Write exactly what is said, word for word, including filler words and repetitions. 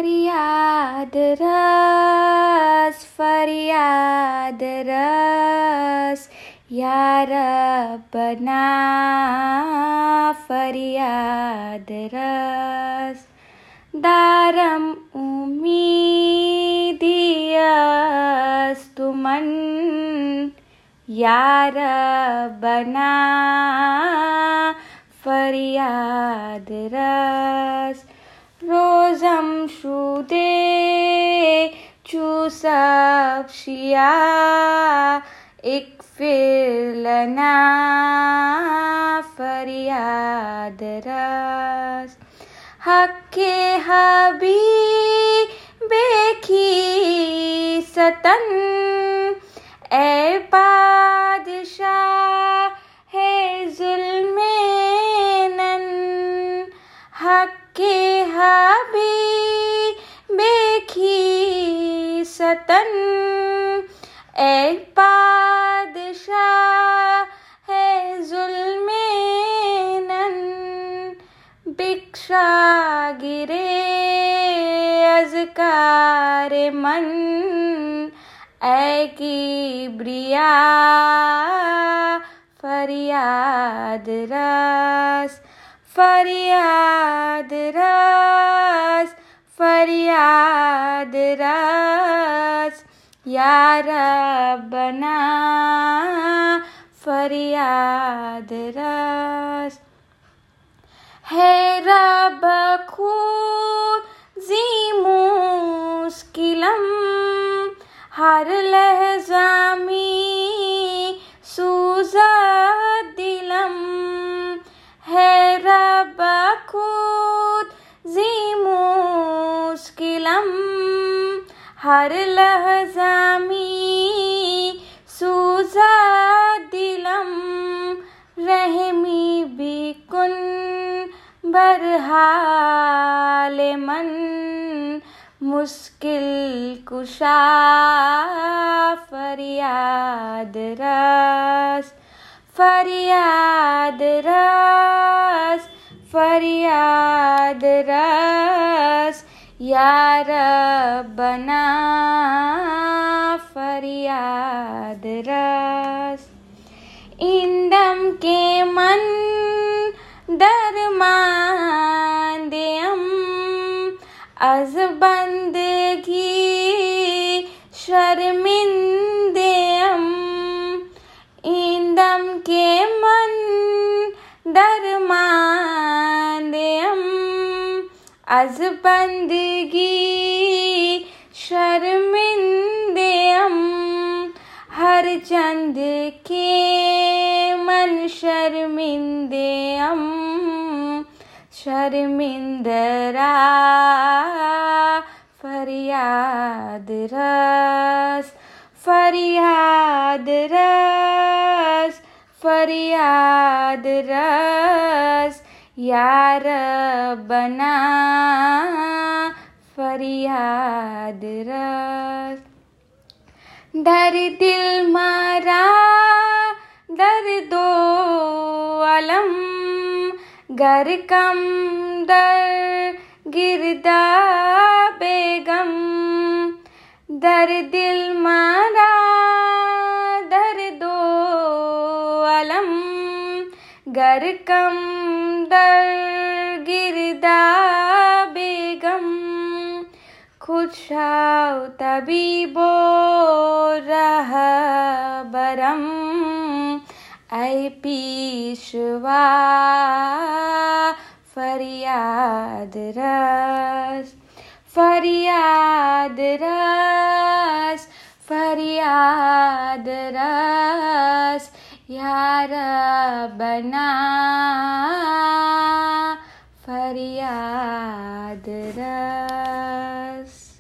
फरियाद रस फरियाद रस या रब्बना फरियाद रस दारम उम्मीदियस्तुमन या रब्बना फरियाद रस रोज़म शुदे चूसब शिया इकफिर लना फरियाद रस हक्के हबीबे की सतन ए बादशाह है जुल्मेनन हक्के हबीबे की सतन ए बादशाह है जुल्मेनन भिक्षा गिरे अज़कार मन ऐ किब्रिया फरियाद रस फरियाद रस फरियाद रस या रब्बना फरियाद रस है रब खुद मुश्किलम हर लहज़ा में सूज़ा दिलम है रब खुद मुश्किलम हर लहज़ा में सूज़ा दिलम रहमी बिकुन बरहाल मन मुश्किल कुशा फरियाद रस फरियाद रस फरियाद रस या रब्बना फरियाद रस इंदम के मन दरमांदेम अज बंदगी शर्मिंदेम इंदम के मन दरमांदेम अज बंदगी शर्मिंदेम हर चंद के मन शर्मिंदेम शर्मिंदरा फरियाद रस फरियाद रस फरियाद रस या रब्बना फरियाद रस दर दिल मरा दर दो अलम गर कम दर गिरदा बेगम दर दिल मारा दर दो अलम गर कम दर गिरदा बेगम खुशाव तबीबो रह बरम ऐ पीशवा फरियाद रस फरियाद रस फरियाद रस या रब्बना फरियाद रस।